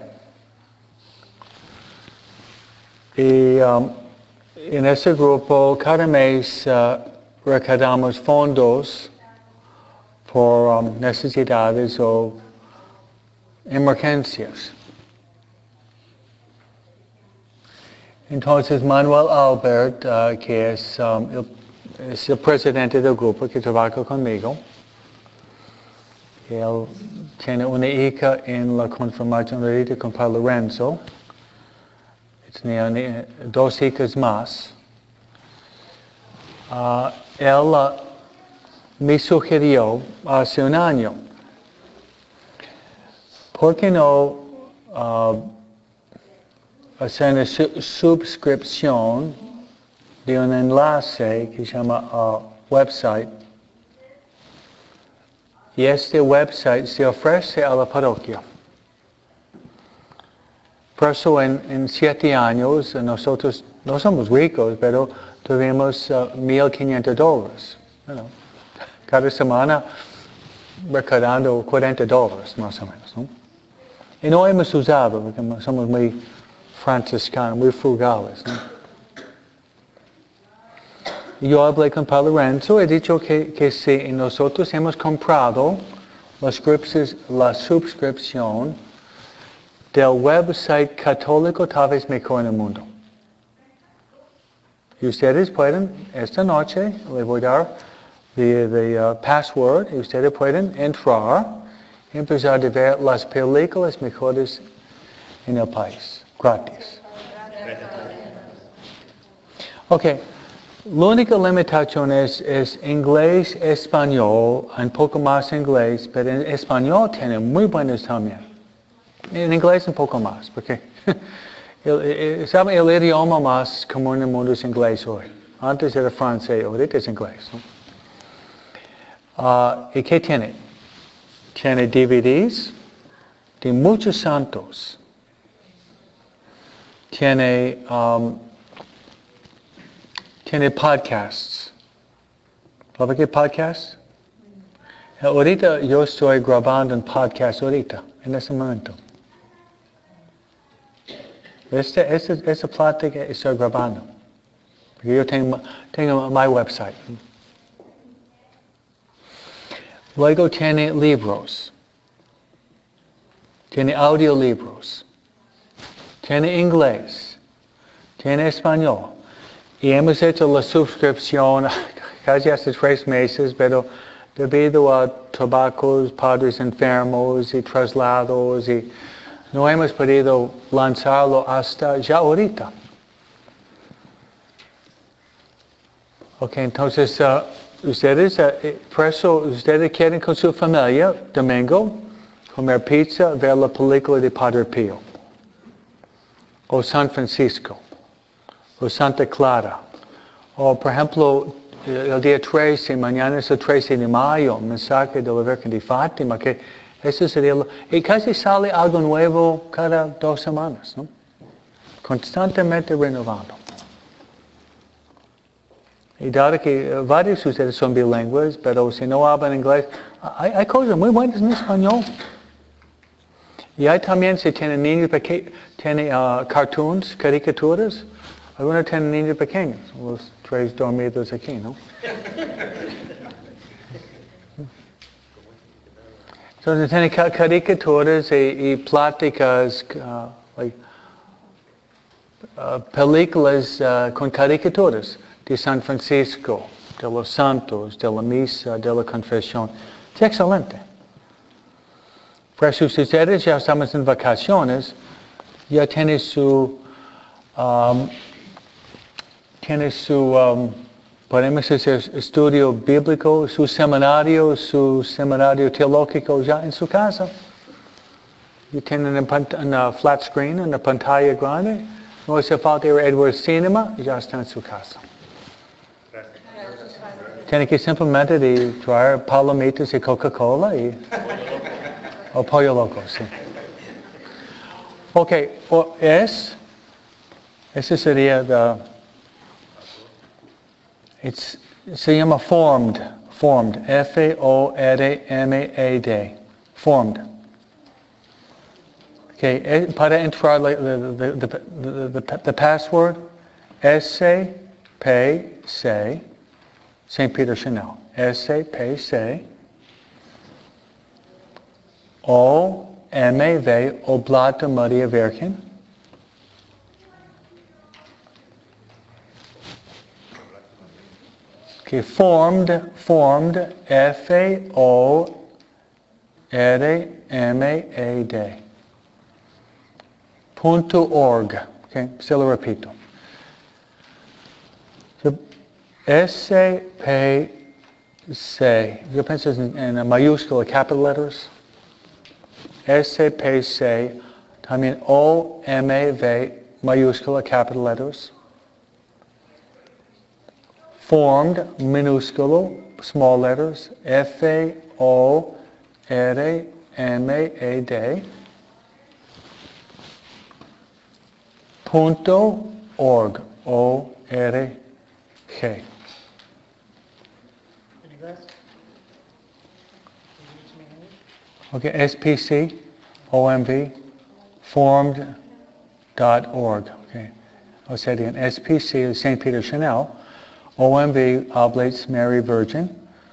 Y en ese grupo cada mes recaudamos fondos por necesidades o emergencias. Entonces Manuel Albert, que es el presidente del grupo que trabaja conmigo, él tiene una hija en la confirmación ahorita con Padre Lorenzo. Tenía 2 hijas más. Él me sugirió hace un año, ¿por qué no hacer una suscripción de un enlace que se llama website? Y este website se ofrece a la parroquia. Por eso en 7 años nosotros no somos ricos, pero tuvimos $1,500. Cada semana recaudando $40 más o menos. ¿No? Y no hemos usado porque somos muy franciscanos, muy frugales. ¿No? Y yo hablé con Padre Lorenzo, he dicho que si nosotros hemos comprado la suscripción del website católico tal vez mejor en el mundo. Y ustedes pueden, esta noche, le voy a dar the password, y ustedes pueden entrar y empezar a ver las películas mejores en el país, gratis. Ok, la única limitación es inglés, español, un poco más inglés, pero en español tiene muy buenos también. En inglés un poco más, porque ¿saben? El idioma más común en el mundo es inglés hoy. Antes era francés, ahorita es inglés. ¿No? ¿Y qué tiene? Tiene DVDs de muchos santos. Tiene podcasts. ¿Sabe qué podcasts? Ahorita yo estoy grabando un podcast ahorita, en ese momento. Esta plática estoy grabando. Porque yo tengo mi website. Luego tiene libros. Tiene audiolibros. Tiene inglés. Tiene español. Y hemos hecho la suscripción casi hace 3 meses, pero debido a trabajos, padres enfermos y traslados y no hemos podido lanzarlo hasta ya ahorita. Ok, entonces ustedes, por eso ustedes quieren con su familia, domingo, comer pizza, ver la película de Padre Pío. O San Francisco. O Santa Clara. O por ejemplo, el día 13, mañana es el 13 de mayo, un mensaje de la Virgen de Fátima, que eso sería, y casi sale algo nuevo cada 2 semanas, ¿no? Constantemente renovando. Y dado que varios de ustedes son bilingües, pero si no hablan inglés, hay cosas muy buenas en español. Y hay también, si tienen niños pequeños, tienen cartoons, caricaturas, algunos tienen niños pequeños, los 3 dormidos aquí, ¿no? Entonces tiene caricaturas y pláticas, películas con caricaturas de San Francisco, de los santos, de la misa, de la confesión. Es excelente. Por eso si ustedes ya estamos en vacaciones, ya tiene su podemos decir, estudio bíblico, su seminario teológico ya en su casa. Y tienen una flat screen, una pantalla grande. No hace falta ir a Edwards Cinema, ya está en su casa. Tiene que simplemente traer palomitas y Coca-Cola o pollo loco, sí. Ok, ese sería se llama Formed, F-O-R-M-E-D, Formed. Okay, para entrar the password, S-P-C, St. Peter Chanel, S-P-C, OMV, Oblata Maria Virgen. Okay, formed, FAORMAD. .org. Okay, se lo repito. So, SPC, yo pienso en mayúscula, capital letters. SPC, también OMV, mayúscula, capital letters. Formed, minúsculo, small letters, FAORMAD. .org, O-R-G. Okay, SPC, OMV, formed.org. Okay, I'll say it again. SPC is St. Peter Chanel, OMV, Oblates Mary Virgin,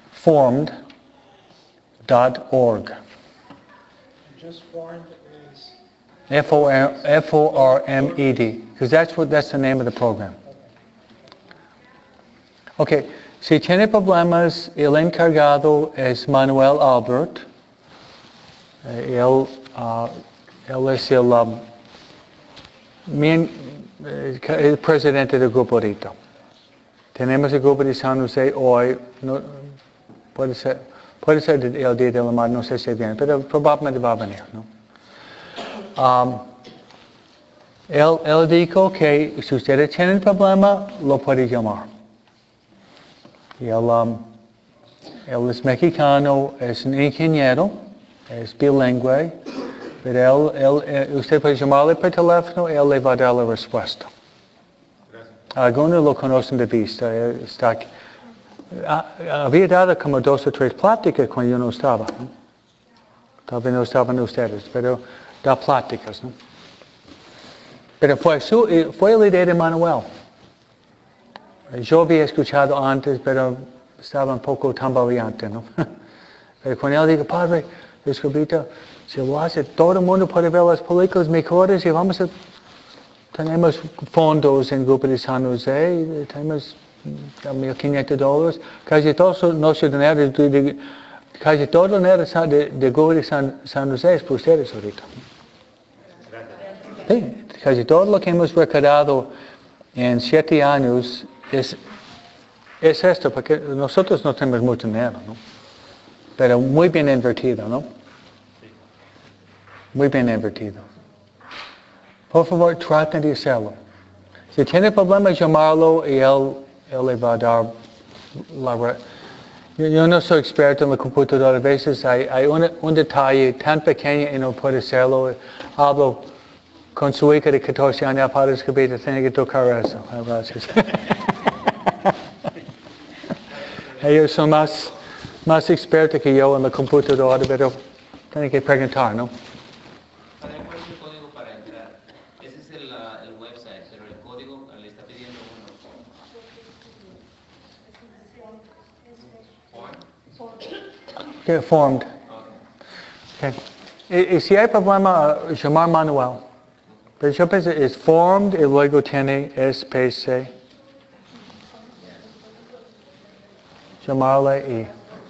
formed.org. Just formed is F-O-R-M-E-D, because that's the name of the program. Okay, si tiene problemas, el encargado es Manuel Albert. Él es el presidente del grupo ahorita. Tenemos el grupo de San José hoy, no, puede ser el día de la madre, no sé si viene, pero probablemente va a venir, ¿no? Él dijo que si ustedes tienen problema, lo pueden llamar. Y él es mexicano, es un ingeniero, es bilingüe, pero usted puede llamarle por teléfono y él le va a dar la respuesta. Algunos lo conocen de vista. Está aquí. Había dado como 2 o 3 pláticas cuando yo no estaba, ¿no? Tal vez no estaban ustedes, pero da pláticas, ¿no? Pero fue la idea de Manuel. Yo había escuchado antes, pero estaba un poco tambaleante, ¿no? Pero cuando él dijo, padre, escobita, si lo hace, todo el mundo puede ver las películas mejores y tenemos fondos en el grupo de San José, y tenemos $1,500, casi todo nuestro dinero, casi todo el dinero del grupo de San José es por ustedes ahorita. Sí, casi todo lo que hemos recaudado en 7 años es esto, porque nosotros no tenemos mucho dinero, ¿no? Pero muy bien invertido, ¿no? Muy bien invertido. Por favor, traten de hacerlo. Si tiene problemas, llamarlo y él le va a dar la... Yo no soy experto en la computadora. A veces hay un detalle tan pequeño y no puede hacerlo. Hablo con su hija de 14 años, padre escribir, tiene que tocar eso. Gracias. Ellos son más expertos que yo en la computadora, pero tienen que preguntar, ¿no? Padre, ¿cuál es el código para entrar? Ese es el website, pero el código le está pidiendo uno. Okay, formed. Okay. Y si hay problema, llamar Manuel. Pero yo pienso, es formed y luego tiene SPC. Llamarle y...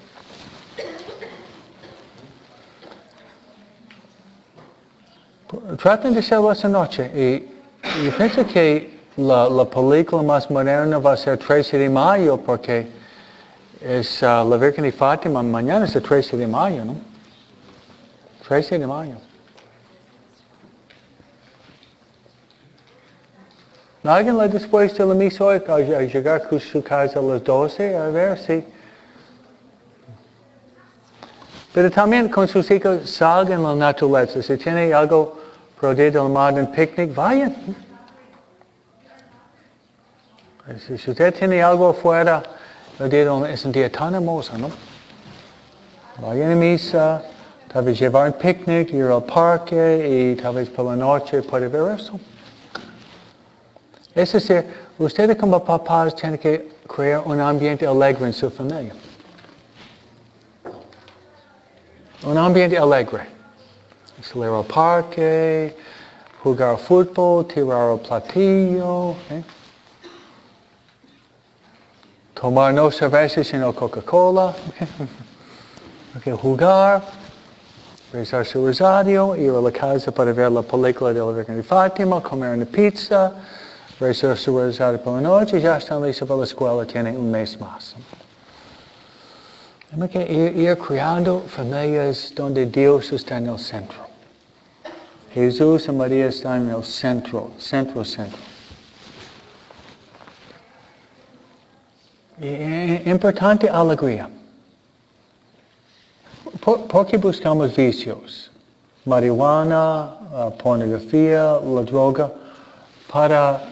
Traten de hacerlo esta noche. Y yo pienso que la película más moderna va a ser 13 de mayo porque es la Virgen de Fátima. Mañana es el 13 de mayo, ¿no? 13 de mayo. ¿Alguien le después de la misa hoy a llegar a su casa a las 12? A ver si... Pero también con sus hijos salgan a la naturaleza. Si tiene algo por el día de la madre, un picnic, vayan. Si usted tiene algo afuera, el día de la madre es un día tan hermoso, ¿no? Vayan a misa, tal vez llevar un picnic, ir al parque y tal vez por la noche puede ver eso. Es decir, ustedes como papás tienen que crear un ambiente alegre en su familia. Un ambiente alegre. salir al parque, jugar fútbol, tirar el platillo, tomar no cerveza sino Coca-Cola, jugar, rezar su rosario, ir a la casa para ver la película de la Virgen de Fátima, comer una pizza, rezar su rosario por la noche, ya están listos para la escuela, tienen un mes más. Hay que ir creando familias donde Dios está en el centro. Jesús y María están en el centro. Importante alegría. ¿Por qué buscamos vicios? Marihuana, pornografía, la droga, para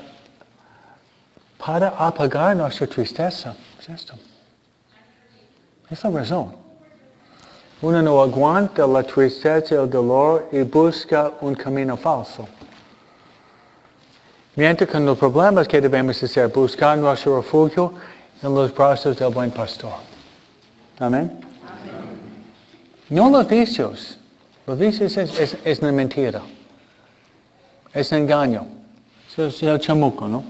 apagar nuestra tristeza. Es esto. Es la razón. Uno no aguanta la tristeza y el dolor y busca un camino falso. Mientras que los problemas que debemos hacer, buscar nuestro refugio en los brazos del buen pastor. Amén. No los vicios. Los vicios es una mentira. Es engaño. Es el chamuco, ¿no?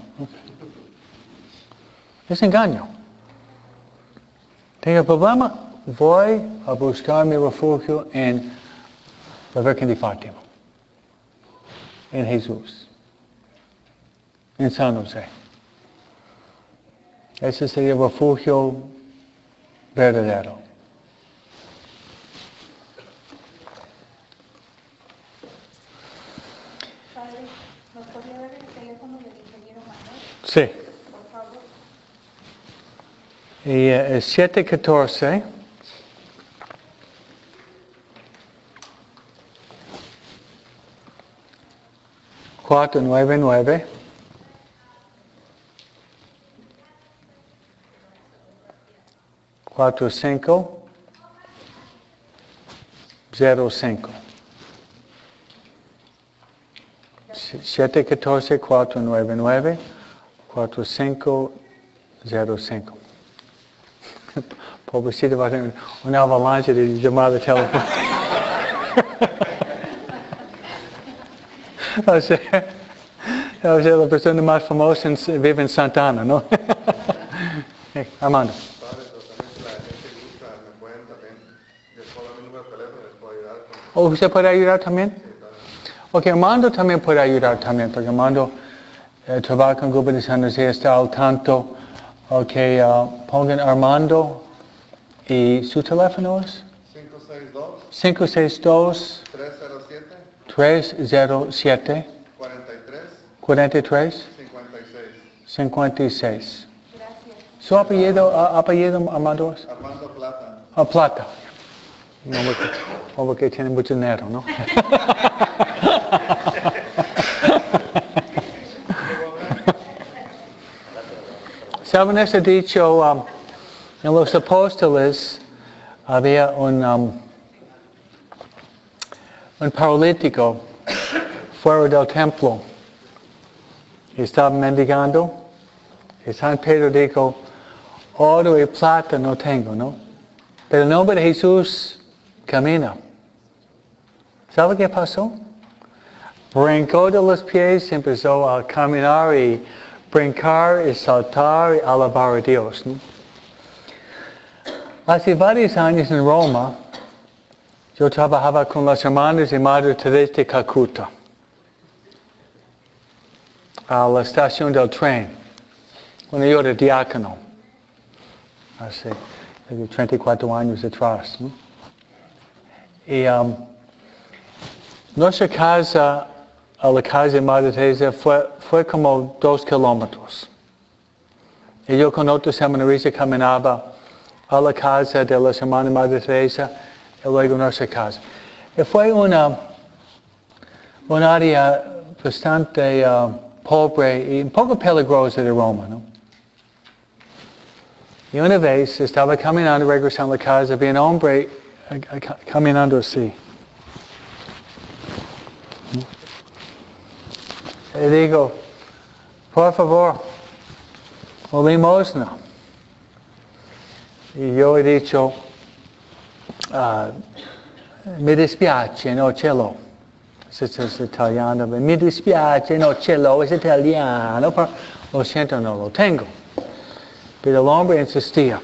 Es engaño. Tengo problema, voy a buscar mi refugio en la Virgen de Fátima. En Jesús. En San José. Ese sería el refugio verdadero. Padre, ¿nos podría dar el teléfono del ingeniero Manuel? Sí. Por favor. Y es 714 499 4505 714-499-4505. Pobrecito va a tener una avalancha de llamadas telefónicas. O sea, la persona más famosa vive en Santana, ¿no? Armando. ¿O usted puede ayudar también? Ok, Armando también puede ayudar también, porque Armando trabaja en Grupo de San José, está al tanto. Ok, pongan Armando y su teléfono es 562 307 43 56. Gracias. ¿Su apellido Armando es? Armando Plata. Plata. Como que tiene mucho dinero, ¿no? ¿Saben ese dicho? En los apóstoles había un paralítico fuera del templo. Y estaba mendigando. Y San Pedro dijo, oro y plata no tengo, ¿no? Pero el nombre de Jesús camina. ¿Sabe qué pasó? Brincó de los pies y empezó a caminar y brincar y saltar y alabar a Dios, ¿no? Hace varios años en Roma, yo trabajaba con las hermanas de Madre Teresa de Calcuta a la estación del tren, cuando yo era diácono, hace 34 años atrás, ¿no? Y nuestra casa a la casa de Madre Teresa fue como 2 kilómetros. Y yo con otros seminaristas caminaba a la casa de las hermanas Madre Teresa y luego a nuestra casa. Y fue un área bastante pobre y un poco peligrosa de Roma, ¿no? Y una vez estaba caminando, regresando a la casa, había un hombre caminando así. Y digo, por favor, limosna. Y yo he dicho, mi dispiace, no ce l'ho. se es italiano, mi dispiace, no ce l'ho, es italiano, pero lo siento, no lo tengo. Pero el hombre insistía.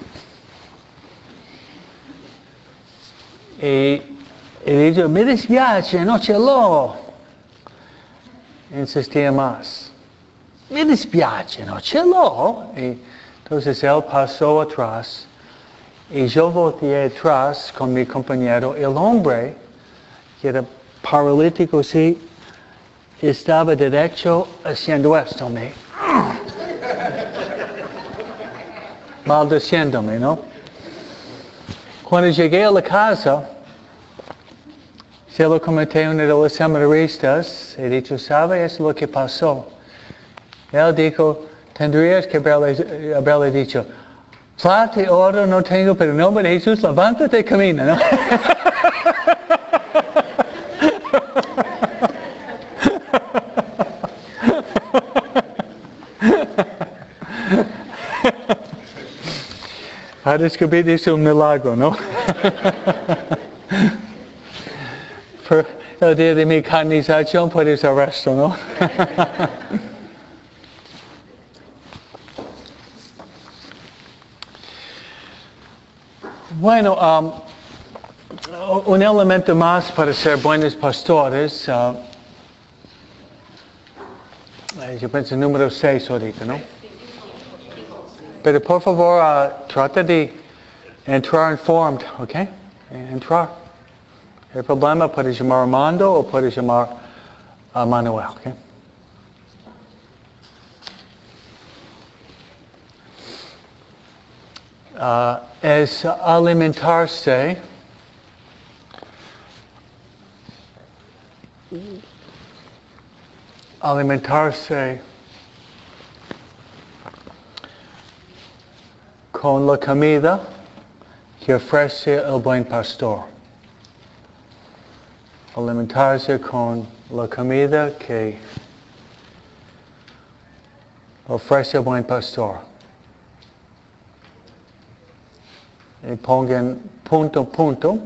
Y dijo, mi dispiace, no ce l'ho. Insistía más. Mi dispiace, no ce l'ho. Y entonces él pasó atrás. Y yo volteé atrás con mi compañero. El hombre, que era paralítico, sí, estaba derecho haciendo esto, maldiciéndome, ¿no? Cuando llegué a la casa, se lo comenté a uno de los seminaristas, he dicho, ¿sabes lo que pasó? Él dijo, tendrías que haberle dicho, plata y oro no tengo, pero en nombre de Jesús, levántate y camina, ¿no? Ha descubierto eso un milagro, ¿no? Por el día de mi canonización puede ser esto, ¿no? Bueno, un elemento más para ser buenos pastores, yo pienso el número 6 ahorita, ¿no? Pero por favor, trata de entrar informed, ¿ok? Entrar. El problema puede llamar a Armando o puede llamar a Manuel, ¿ok? Es alimentarse con la comida que ofrece el buen pastor. Alimentarse con la comida que ofrece el buen pastor. Y pongan punto.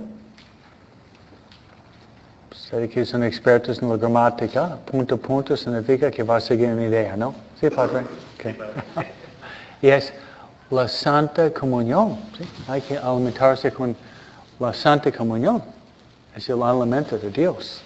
Ustedes que son expertos en la gramática, punto significa que va a seguir una idea, ¿no? Sí, padre. Okay. Y es la Santa Comunión. ¿Sí? Hay que alimentarse con la Santa Comunión. Es el alimento de Dios.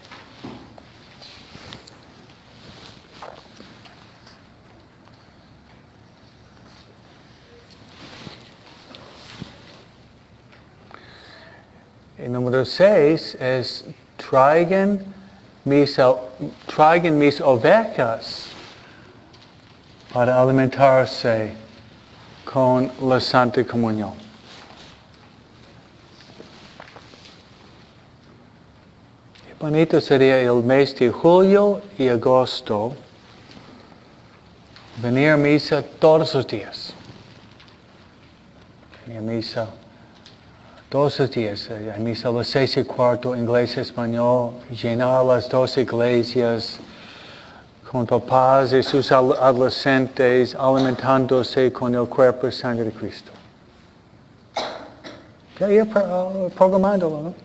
Y número 6 es traigan mis ovejas para alimentarse con la Santa Comunión. Qué bonito sería el mes de julio y agosto venir a misa todos los días. Venir a misa todos los días. Hay misa a las 6:15, inglés, español, llenar las 2 iglesias con papás y sus adolescentes alimentándose con el cuerpo y sangre de Cristo. Ya ir programándolo, ¿no?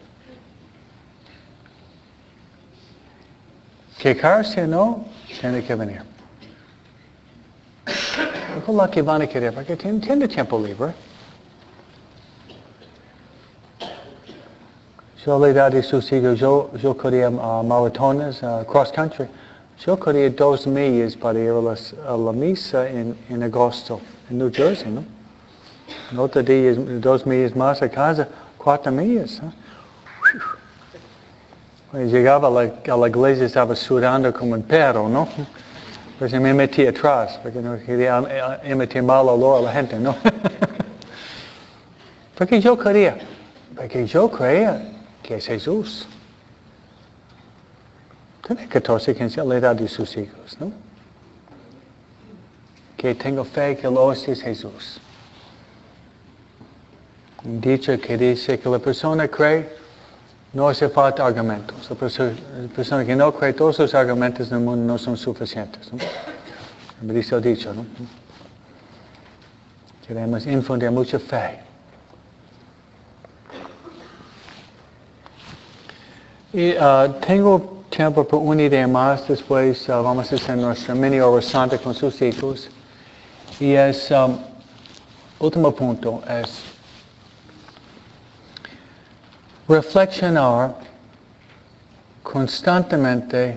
Quejarse, no, tiene que venir. Ojalá que van a querer, porque tiene tiempo libre. Yo la edad de sus hijos, yo corría maratones, cross country. Yo corría 2 millas para ir a la misa en agosto, en New Jersey, ¿no? En otro día, 2 millas más a casa, 4 millas. ¿Eh? Cuando llegaba a la iglesia estaba sudando como un perro, ¿no? Pues me metí atrás, porque no quería emitir mal olor a la gente, ¿no? Porque yo creía que es Jesús. Tiene 14, 15, la edad de sus hijos, ¿no? Que tengo fe que el hostia es Jesús. Un dicho que dice que la persona cree, no hace falta argumentos. La persona que no cree, todos los argumentos del mundo no son suficientes, ¿no? Me dice el dicho, ¿no? Queremos infundir mucha fe. Y tengo tiempo por una idea más, después vamos a hacer nuestra mini oración con sus hijos. Y es, último punto, es reflexionar constantemente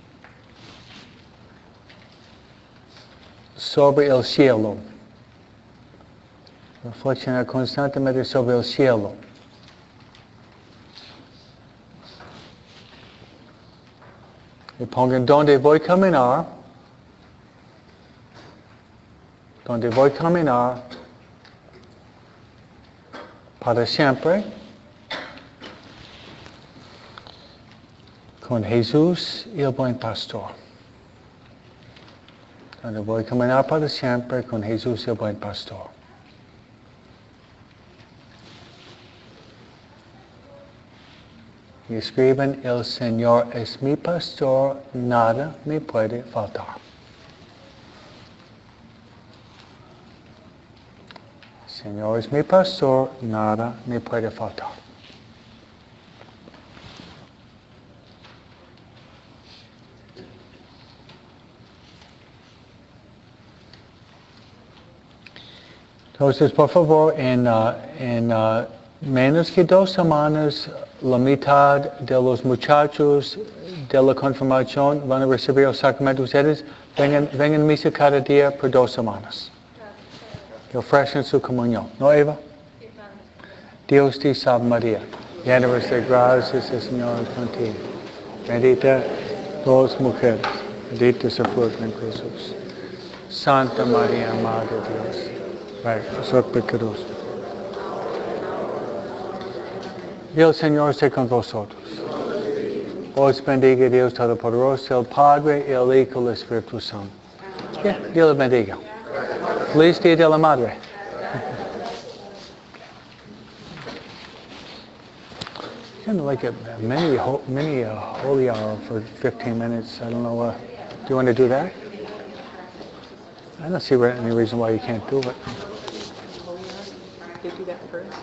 sobre el cielo. Reflexionar constantemente sobre el cielo. Y pongan donde voy a caminar. Donde voy a caminar para siempre. Con Jesús y el buen pastor. Donde voy a caminar para siempre con Jesús y el buen pastor. Y escriben, el Señor es mi pastor, nada me puede faltar. El Señor es mi pastor, nada me puede faltar. Entonces, por favor, en menos que 2 semanas, la mitad de los muchachos de la confirmación van a recibir el sacramento. Ustedes vengan a misa cada día por 2 semanas. Que ofrecen su comunión. ¿No, Eva? Dios te salve María, llena eres de gracias, el Señor es contigo. Bendita todas las mujeres, bendito es el fruto de Jesús. Santa María, Madre de Dios, ruega por nosotros pecadores. Y el Señor esté con vosotros. Os bendiga Dios Todopoderoso, el Padre, el Hijo y el Espíritu Santo. Dios les bendiga. Feliz Día de la Madre. Kind of like a mini holy hour for 15 minutes. I don't know. Do you want to do that? I don't see any reason why you can't do it. You do that first.